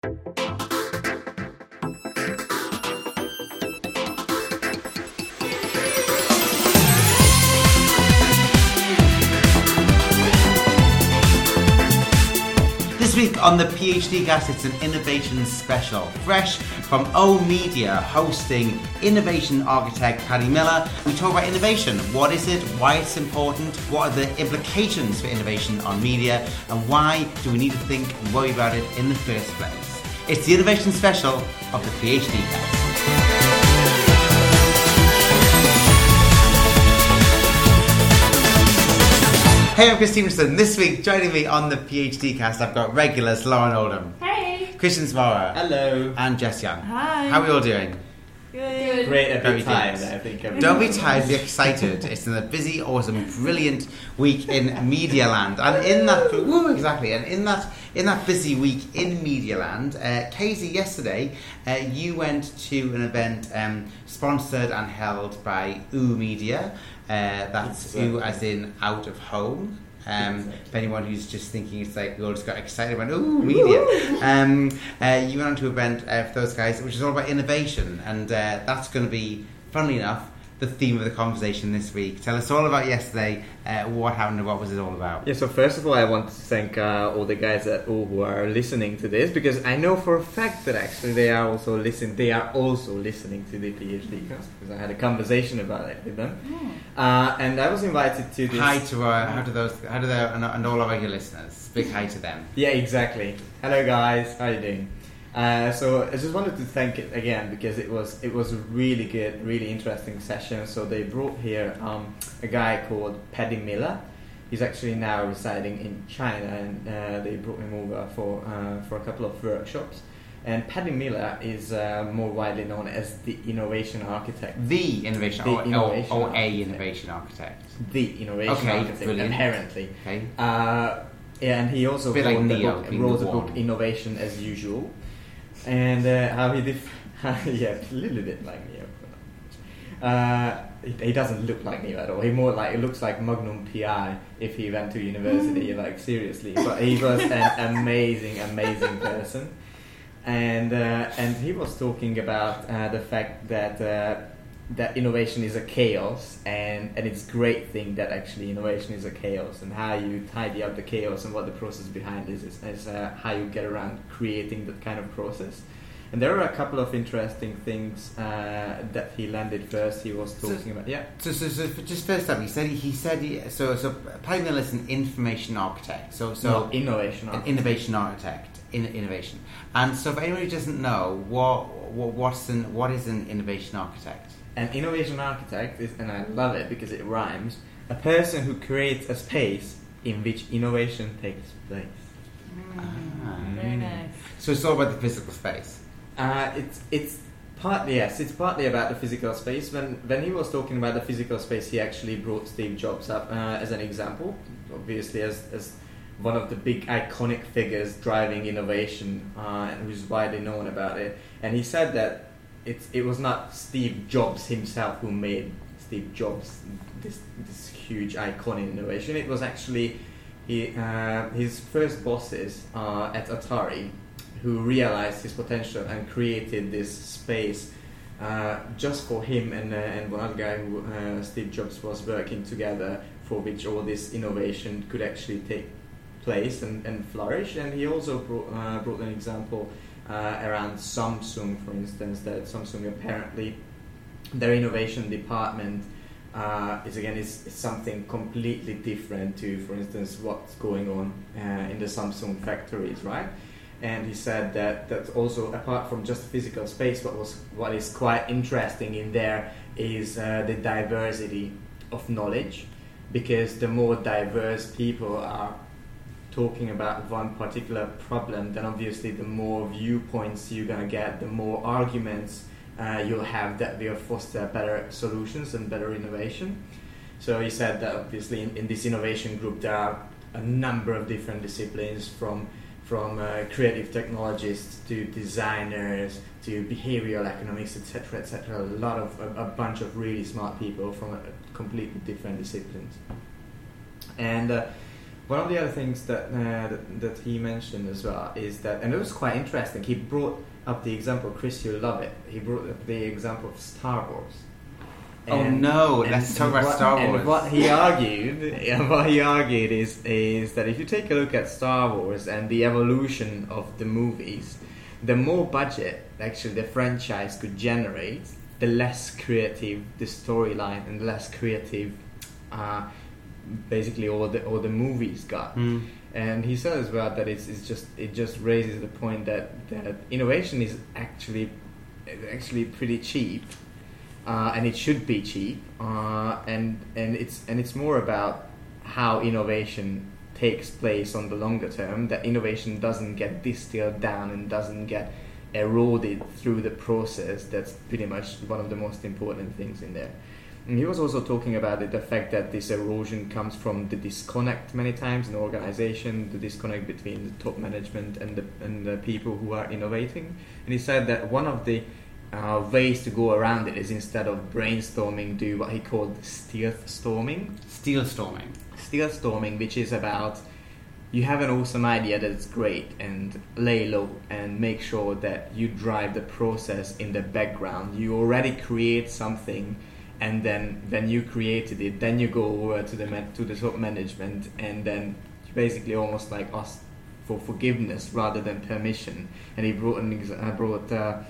This week on the PhD Cast, it's an innovation special, fresh from O Media, hosting innovation architect Paddy Miller. We talk about innovation. What is it? Why it's important? What are the implications for innovation on media? And why do we need to think and worry about it in the first place? It's the innovation special of the PhD Cast. Hey, I'm Chris Stevenson. This week, joining me on the PhD Cast, I've got regulars Lauren Oldham. Hey. Christian Smara. Hello. And Jess Young. Hi. How are we all doing? Good. Great, a Very bit tired, good. I think. Don't be tired, be excited. It's been a busy, awesome, brilliant week in Media Land. And in that, and in that busy week in Media Land, Casey, yesterday, you went to an event sponsored and held by Oo Media. That's Oo as in out of home. For anyone who's just thinking it's like we all just got excited and went, ooh, media. You went on to an event for those guys, which is all about innovation, and that's going to be, funnily enough, the theme of the conversation this week. Tell us all about yesterday, what happened and what was it all about? Yeah, so first of all, I want to thank all the guys at O who are listening to this, because I know for a fact that actually they are also listening to the PhD Cast, because I had a conversation about it with them. And I was invited to this. Hi to and all our regular listeners. Big hi to them. Yeah, exactly. Hello guys, how are you doing? So I just wanted to thank it again, because it was a really good, really interesting session. So they brought here a guy called Paddy Miller. He's actually now residing in China, and they brought him over for a couple of workshops. And Paddy Miller is more widely known as the innovation architect. The innovation architect. Innovation architect. The innovation architect, brilliant. Apparently. Okay. Yeah, and he also wrote a book, Innovation as Usual. And how he yeah, a little bit like Neo. He doesn't look like Neo at all. He more like, it looks like Magnum PI if he went to university, like seriously. But he was an amazing person. And he was talking about the fact that innovation is a chaos, and it's a great thing that actually innovation is a chaos, and how you tidy up the chaos and what the process behind is how you get around creating that kind of process. And there are a couple of interesting things that he landed first. He was talking about So just first up, he said so Paddy Miller is an information architect. So innovation architect. An innovation architect in innovation. And so for anyone who doesn't know, what is an innovation architect? An innovation architect is, and I love it because it rhymes, a person who creates a space in which innovation takes place. Very nice. So it's all about the physical space. It's partly about the physical space. When he was talking about the physical space, he actually brought Steve Jobs up as an example, obviously as one of the big iconic figures driving innovation, and who's widely known about it. And he said that it was not Steve Jobs himself who made Steve Jobs this huge iconic innovation. It was actually his first bosses at Atari, who realized his potential and created this space just for him and one other guy who Steve Jobs was working together, for which all this innovation could actually take place and flourish. And he also brought an example around Samsung, for instance, that Samsung apparently, their innovation department is something completely different to, for instance, what's going on in the Samsung factories, right? And he said that also, apart from just physical space, what is quite interesting in there is the diversity of knowledge, because the more diverse people are talking about one particular problem, then obviously the more viewpoints you're going to get, the more arguments you'll have that will foster better solutions and better innovation. So he said that obviously in this innovation group there are a number of different disciplines, from creative technologists to designers to behavioral economics, etc., etc. A bunch of really smart people from completely different disciplines. And One of the other things that he mentioned as well is that, and it was quite interesting, he brought up the example, Chris, you'll love it, he brought up the example of Star Wars. Let's talk about Star Wars. And what he argued is that if you take a look at Star Wars and the evolution of the movies, the more budget actually the franchise could generate, the less creative the storyline and less creative basically all the movies got. And he said as well that it just raises the point that innovation is actually pretty cheap, and it should be cheap, and it's more about how innovation takes place on the longer term. That innovation doesn't get distilled down and doesn't get eroded through the process. That's pretty much one of the most important things in there. And he was also talking about the fact that this erosion comes from the disconnect many times in the organization, the disconnect between the top management and the people who are innovating. And he said that one of the ways to go around it is, instead of brainstorming, do what he called stealth storming. Steel storming, which is about, you have an awesome idea that's great, and lay low and make sure that you drive the process in the background. You already create something, and then when you created it, then you go over to the top management, and then you basically almost like ask for forgiveness rather than permission. And he brought a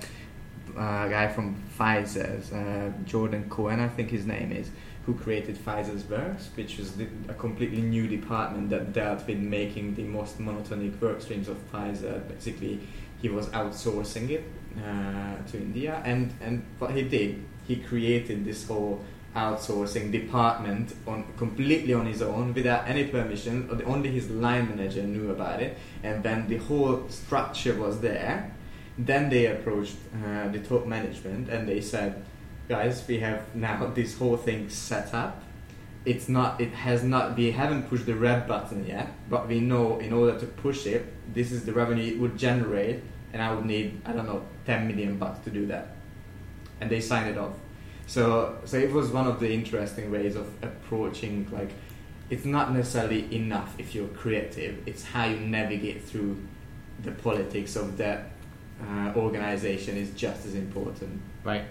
guy from Pfizer, Jordan Cohen, I think his name is, who created Pfizer's Works, which was a completely new department that dealt with making the most monotonic work streams of Pfizer. Basically, he was outsourcing it to India, and what he did, he created this whole outsourcing department completely on his own, without any permission. Only his line manager knew about it, and when the whole structure was there, then they approached the top management and they said, guys, we have now this whole thing set up. We haven't pushed the red button yet, but we know in order to push it, this is the revenue it would generate, and I would need, $10 million to do that. And they signed it off. So it was one of the interesting ways of approaching, like, it's not necessarily enough if you're creative, it's how you navigate through the politics of that organization is just as important. Right.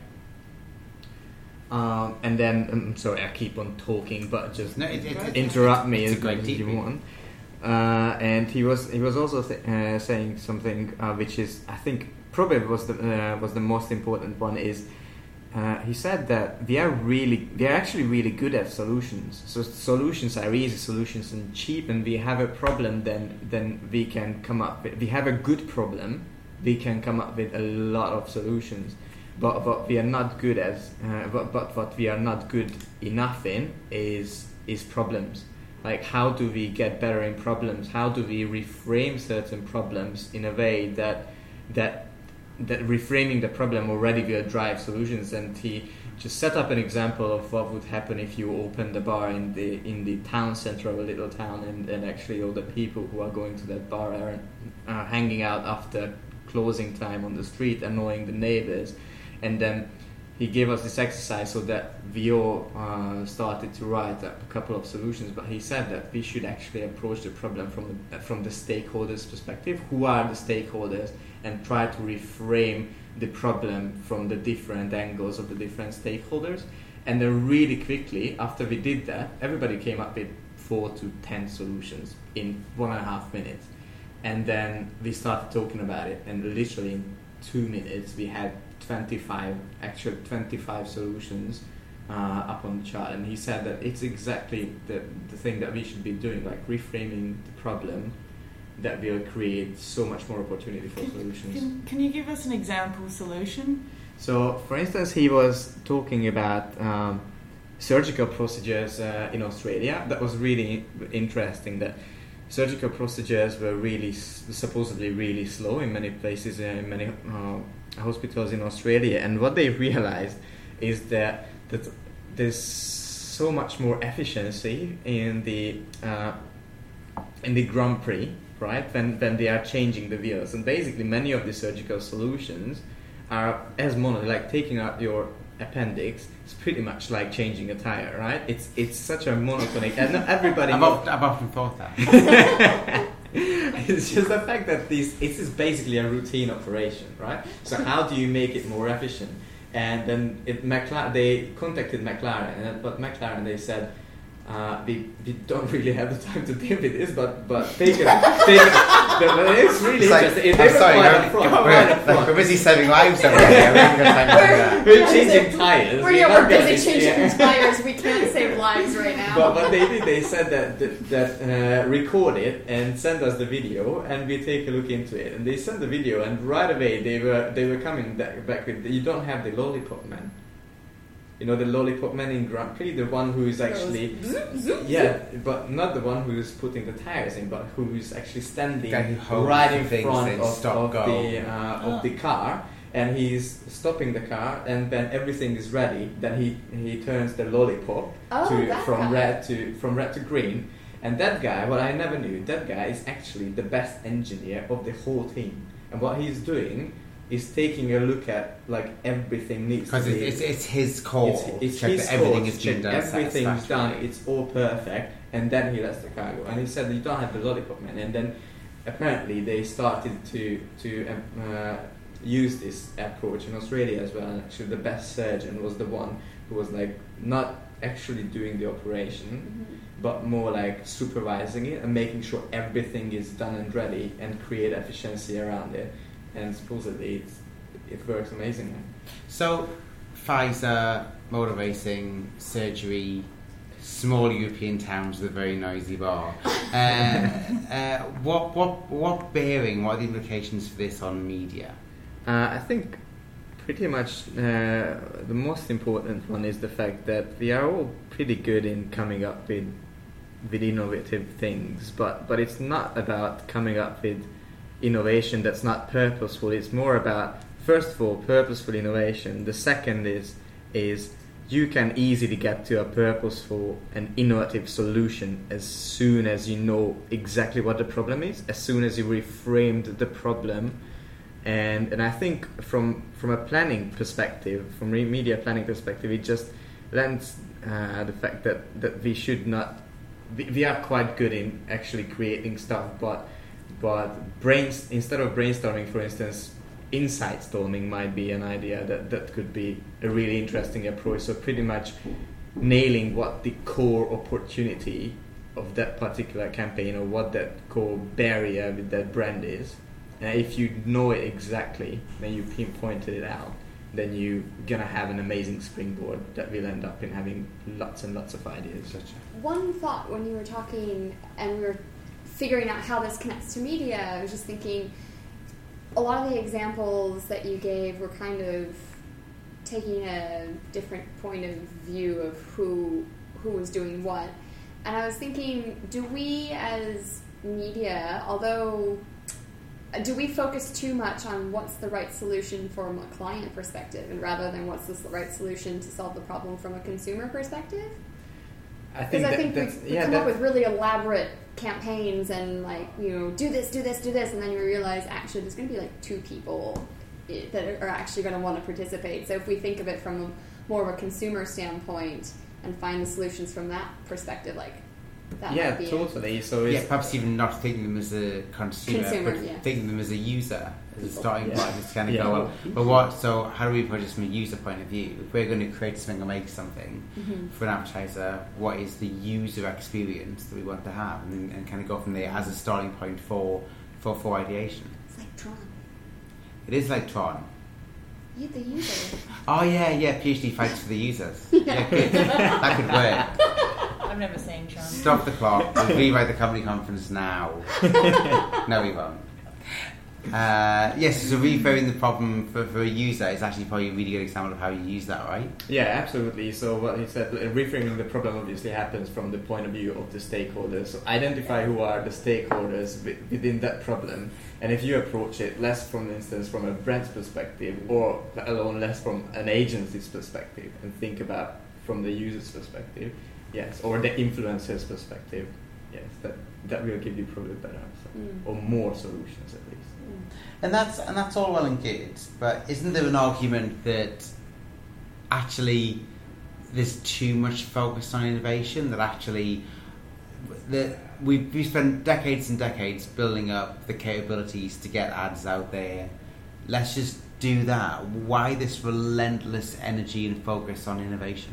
And then, I'm sorry, I keep on talking, but just interrupt me if you want. And he was also saying something which is, I think, probably was the most important one. Is he said that we are actually really good at solutions. So solutions are easy, solutions are cheap, and we have a problem, then we can come up with. We have a good problem, we can come up with a lot of solutions. But what we are not good at, but what we are not good enough in is problems. Like, how do we get better in problems? How do we reframe certain problems in a way that reframing the problem already will drive solutions? And he just set up an example of what would happen if you open the bar in the town center of a little town, and actually all the people who are going to that bar are hanging out after closing time on the street, annoying the neighbors. And then he gave us this exercise so that we all started to write a couple of solutions. But he said that we should actually approach the problem from the stakeholders' perspective. Who are the stakeholders? And try to reframe the problem from the different angles of the different stakeholders. And then really quickly, after we did that, everybody came up with 4 to 10 solutions in 1.5 minutes. And then we started talking about it, and literally in 2 minutes we had 25 solutions up on the chart. And he said that it's exactly the thing that we should be doing, like reframing the problem, that will create so much more opportunity for solutions. Can you give us an example solution? So, for instance, he was talking about surgical procedures in Australia. That was really interesting, that surgical procedures were supposedly really slow in many places, in many hospitals in Australia. And what they realized is that there's so much more efficiency in the Grand Prix, right, when they are changing the wheels. And basically many of the surgical solutions are as mono, like taking out your appendix is pretty much like changing a tire, right? It's such a monotonic, and not everybody. I've often thought that. It's just the fact that this is basically a routine operation, right? So how do you make it more efficient? And then they contacted McLaren, but McLaren, they said, we don't really have the time to deal with this, but take it. It's really interesting. We're busy saving lives over here. We're changing tires. We're busy changing tires. We can't save lives right now. But what they did, they said that record it and send us the video, and we take a look into it. And they sent the video, and right away they were coming back with, you don't have the lollipop man. You know the lollipop man in Grand Prix, the one who is actually but not the one who is putting the tires in, but who is actually standing right in front of the car, and he's stopping the car, and then everything is ready. Then he turns the lollipop from red to green, and that guy, what I never knew, that guy is actually the best engineer of the whole team, and what he's doing is taking a look at like everything needs to be, because it's his call. It's check his that everything call, is being done. Everything's done. It's all perfect, and then he lets the car go. And he said that you don't have the lollipop man. And then apparently they started to use this approach in Australia as well. And actually, the best surgeon was the one who was like not actually doing the operation, but more like supervising it and making sure everything is done and ready and create efficiency around it. And supposedly it works amazingly. So, Pfizer, motor racing, surgery, small European towns with a very noisy bar. What bearing? What are the implications for this on media? I think pretty much the most important one is the fact that we are all pretty good in coming up with innovative things, but it's not about coming up with innovation that's not purposeful. It's more about, first of all, purposeful innovation. The second is you can easily get to a purposeful and innovative solution as soon as you know exactly what the problem is, as soon as you reframed the problem. And I think from a planning perspective, from media planning perspective, it just lends the fact that we should not, we are quite good in actually creating stuff, but instead of brainstorming, for instance, insight storming might be an idea that could be a really interesting approach. So pretty much nailing what the core opportunity of that particular campaign or what that core barrier with that brand is. If you know it exactly, then you pinpointed it out, then you're going to have an amazing springboard that will end up in having lots and lots of ideas. One thought when you were talking and we were figuring out how this connects to media, I was just thinking a lot of the examples that you gave were kind of taking a different point of view of who was doing what. And I was thinking, do we as media, do we focus too much on what's the right solution from a client perspective, and rather than what's the right solution to solve the problem from a consumer perspective? Because I think we come up with really elaborate campaigns and do this, and then you realize actually there's going to be like two people that are actually going to want to participate. So if we think of it from more of a consumer standpoint and find the solutions from that perspective, that might be totally. It. So perhaps even not thinking them as a consumer, but thinking them as a user, as a starting point. It's kind of go, but what? So how do we put it from a user point of view? If we're going to create something or make something for an advertiser, what is the user experience that we want to have, and kind of go from there as a starting point for ideation. It's like Tron. It is like Tron. You're the user. Oh yeah. PhD fights for the users. Yeah, good. That could work. I've never seen Tron. Stop the clock. We'll rewrite the company conference now. No, we won't. Yes, so reframing the problem for a user is actually probably a really good example of how you use that, right? Yeah, absolutely. So what he said, reframing the problem obviously happens from the point of view of the stakeholders. So identify who are the stakeholders within that problem. And if you approach it less from a brand's perspective, or alone less from an agency's perspective, and think about from the user's perspective, yes, or the influencer's perspective, yes, that will give you probably better answer, or more solutions at least. And that's all well and good, but isn't there an argument that actually there's too much focus on innovation, that actually we spent decades and decades building up the capabilities to get ads out there. Let's just do that. Why this relentless energy and focus on innovation?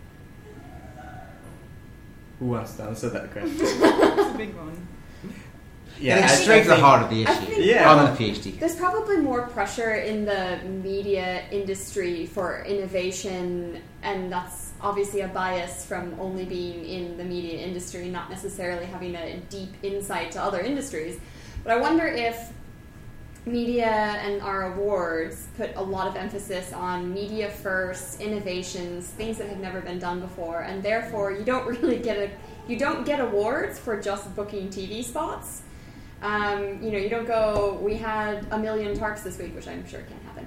Who wants to answer that question? It's a big one. Yeah, it's straight to the heart of the I issue. think Yeah. On the PhD. There's probably more pressure in the media industry for innovation, and that's obviously a bias from only being in the media industry, not necessarily having a deep insight to other industries. But I wonder if media and our awards put a lot of emphasis on media first, innovations, things that have never been done before, and therefore you don't really get awards for just booking TV spots. You don't go, we had 1 million tarps this week, which I'm sure can't happen.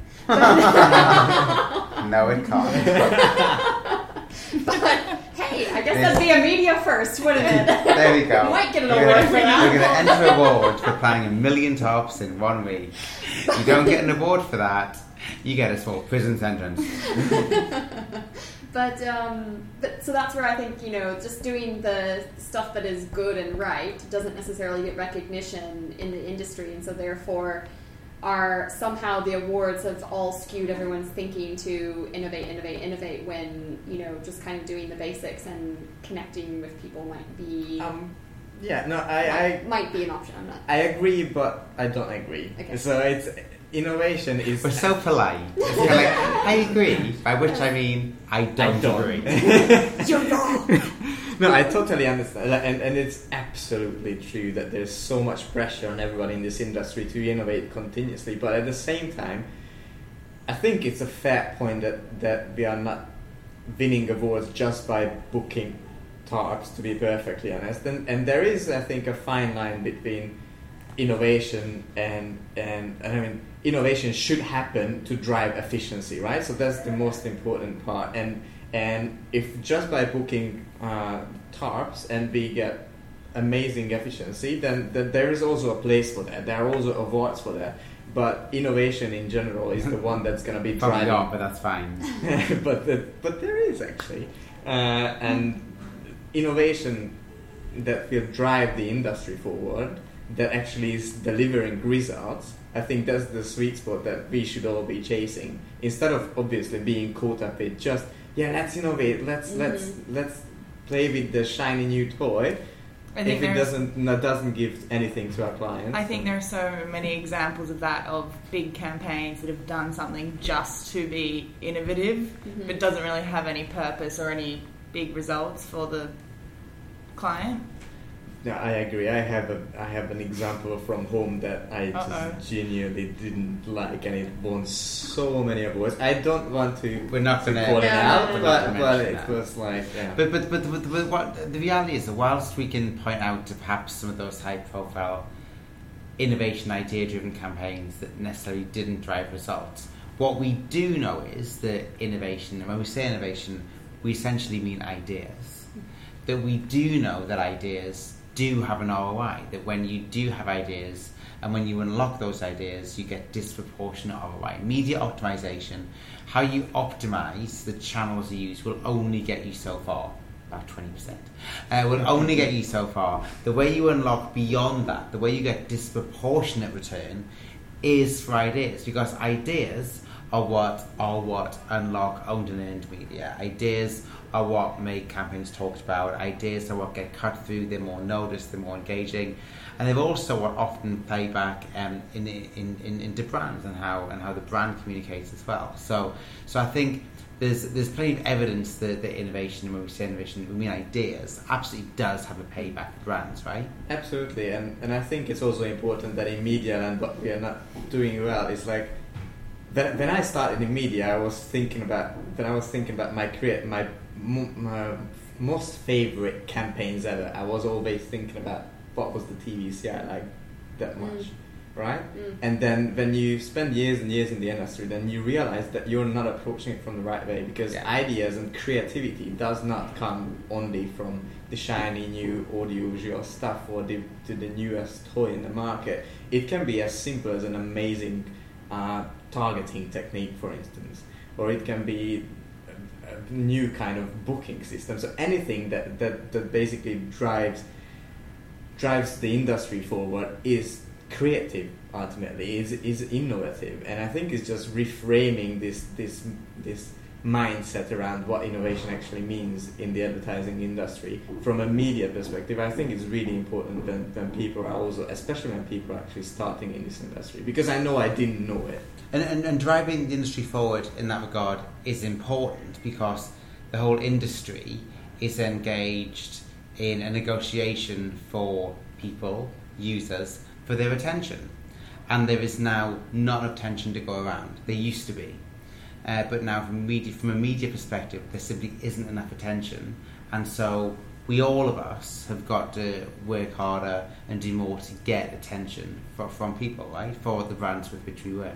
No, it can't. But hey, I guess that'd be a media first, wouldn't it? There we go. Might get an We're award gonna- for that. We're going to enter awards for planning 1 million tops in 1 week. You don't get an award for that. You get a small prison sentence. But so that's where I think, just doing the stuff that is good and right doesn't necessarily get recognition in the industry, and so therefore somehow the awards have all skewed everyone's thinking to innovate when, just kind of doing the basics and connecting with people might be might be an option. I'm not. I agree, but I don't agree. Okay. So it's innovation is. We're so polite. It's kind of like, I agree, by which I mean, I don't agree. You're wrong. No, I totally understand, and it's absolutely true that there's so much pressure on everybody in this industry to innovate continuously. But at the same time, I think it's a fair point that we are not winning awards just by booking tarps, to be perfectly honest. And there is, I think, a fine line between innovation and I mean, innovation should happen to drive efficiency, right? So that's the most important part. And if just by booking tarps and we get amazing efficiency, then there is also a place for that. There are also awards for that. But innovation in general is the one that's going to be Probably driving. not, but that's fine. but there is actually, and innovation that will drive the industry forward, that actually is delivering results. I think that's the sweet spot that we should all be chasing, instead of obviously being caught up with just let's innovate, let's play with the shiny new toy. I think if it doesn't give anything to our clients. I think there are so many examples of that, of big campaigns that have done something just to be innovative, but doesn't really have any purpose or any big results for the client. Yeah, I agree. I have an example from home that I just genuinely didn't like, and it won so many awards. I don't want to. We're not going to call it out, but it that. was like. Yeah. But what the reality is that whilst we can point out to perhaps some of those high-profile innovation, idea-driven campaigns that necessarily didn't drive results, what we do know is that innovation, and when we say innovation, we essentially mean ideas. That we do know that ideas do have an ROI, that when you do have ideas and when you unlock those ideas, you get disproportionate ROI. Media optimization, how you optimize the channels you use, will only get you so far. About 20%. Will only get you so far. The way you unlock beyond that, the way you get disproportionate return, is for ideas, because ideas are what unlock owned and earned media. Ideas are what make campaigns talked about. Ideas are what get cut through. They're more noticed. They're more engaging, and they've also what often play back into brands and how the brand communicates as well. So I think there's plenty of evidence that innovation, when we say innovation, we mean ideas, absolutely does have a payback for brands, right? Absolutely, and I think it's also important that in media land, what we are not doing well is like. When I started in media, I was thinking about my career, my most favorite campaigns ever. I was always thinking about what was the TVC I liked that much, right? And then when you spend years and years in the industry, then you realize that you're not approaching it from the right way, because ideas and creativity does not come only from the shiny new audiovisual stuff or the newest toy in the market. It can be as simple as an amazing targeting technique, for instance, or it can be new kind of booking system. So anything that basically drives the industry forward is creative. Ultimately, is innovative, and I think it's just reframing this mindset around what innovation actually means in the advertising industry from a media perspective. I think it's really important when people are also, especially when people are actually starting in this industry, because I know I didn't know it. And driving the industry forward in that regard is important because the whole industry is engaged in a negotiation for people, users, for their attention. And there is now not enough attention to go around. There used to be. But now from a media perspective, there simply isn't enough attention. And so all of us have got to work harder and do more to get attention from people, right? For the brands with which we work.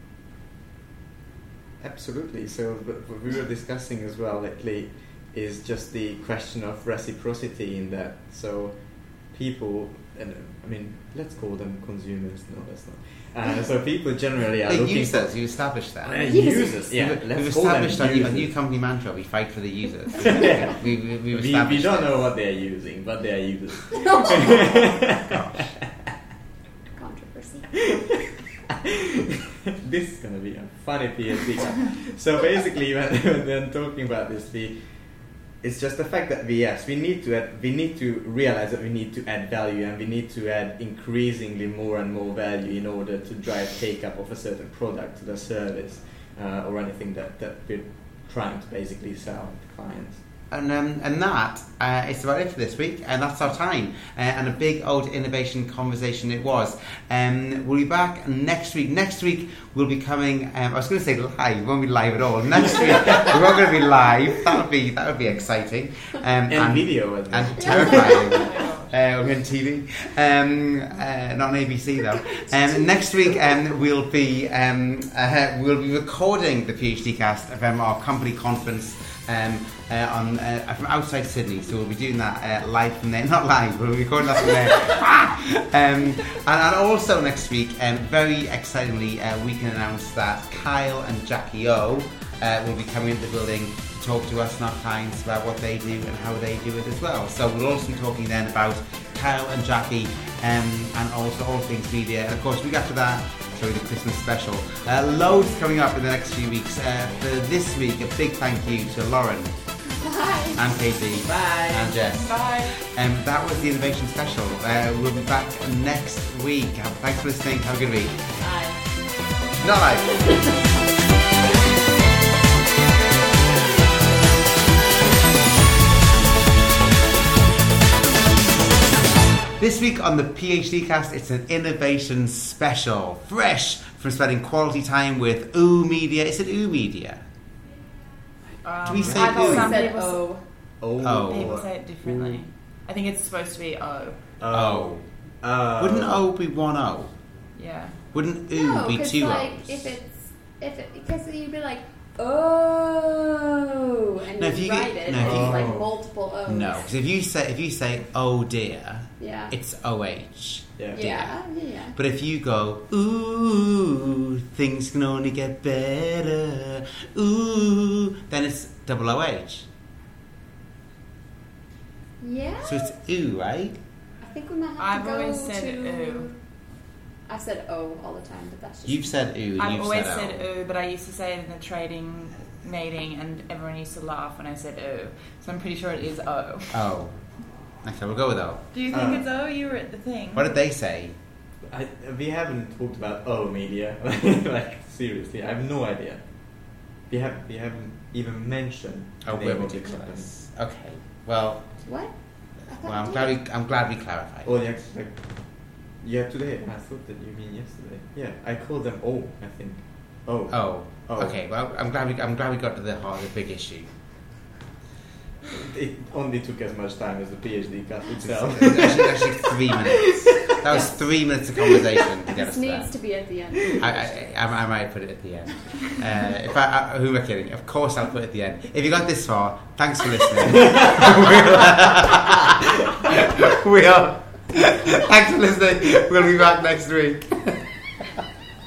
Absolutely. So what we were discussing as well lately is just the question of reciprocity in that. So people, and I mean, let's call them consumers. No, that's not. So people generally are looking users. for... You established that. Users. Yeah, we've established a new company mantra. We fight for the users. We've established we don't know what they're using, but they are users. Gosh. Controversy. This is going to be a funny PhD. So basically, when talking about this, it's just the fact that we need to realize that we need to add value, and we need to add increasingly more and more value in order to drive take-up of a certain product, the service, or anything that we're trying to basically sell to clients. And that is about it for this week, and that's our time. And a big old innovation conversation it was. We'll be back next week. Next week we'll be coming. I was going to say live. We won't be live at all. Next week we're not going to be live. That would be exciting. And video as well. And terrifying. We're on TV. Not on ABC though. Next week we'll be recording the PhD cast of our company conference. From outside Sydney, so we'll be doing that live from there. Not live, we'll be recording that from there. And also next week, very excitingly, we can announce that Kyle and Jackie O will be coming into the building to talk to us and our clients about what they do and how they do it as well. So we'll also be talking then about Kyle and Jackie and also all things media. And of course, week after that, the Christmas special. Loads coming up in the next few weeks. For this week, a big thank you to Lauren. Bye. And Katie. Bye. And Jess. Bye. That was the Innovation Special. We'll be back next week. Thanks for listening. Have a good week. Bye. Not live. This week on the PhD Cast, it's an innovation special, fresh from spending quality time with OO Media. Is it OO Media? Do we say I've always OO? said O. Oh. People say it differently. I think it's supposed to be O. Oh. Wouldn't O be one O? Yeah. Wouldn't OO be two like, O's? Because you'd be like, oh, and No, you if you write get- it, no, and if it's you- like multiple O's. No, because if you say oh dear, Yeah. it's OH. Yeah. Yeah. But if you go, ooh, things can only get better, ooh, then it's double OH. Yeah. So it's ooh, right? I think we might have I've to go always said to... ooh. I've said O all the time, but that's just... You've said ooh, and I've you've always said said ooh, but I used to say it in a trading meeting, and everyone used to laugh when I said ooh. So I'm pretty sure it is O. Oh. Okay, we'll go with O. Do you think it's O? You were at the thing. What did they say? We haven't talked about O Media. Like, seriously, I have no idea. We haven't even mentioned Oh, the we're name of the ridiculous. Okay, well, What? I thought I'm glad we clarified. Oh, yeah, today. I thought that you mean yesterday. Yeah, I called them O, I think. Oh. Oh. Oh. Okay. Well, I'm glad we got to the heart of the big issue. It only took as much time as the PhD cast itself. Actually 3 minutes. That was 3 minutes of conversation to get us This there. needs to be at the end. I might put it at the end. Who am I kidding? Of course I'll put it at the end. If you got this far, thanks for listening. Thanks for listening. We'll be back next week.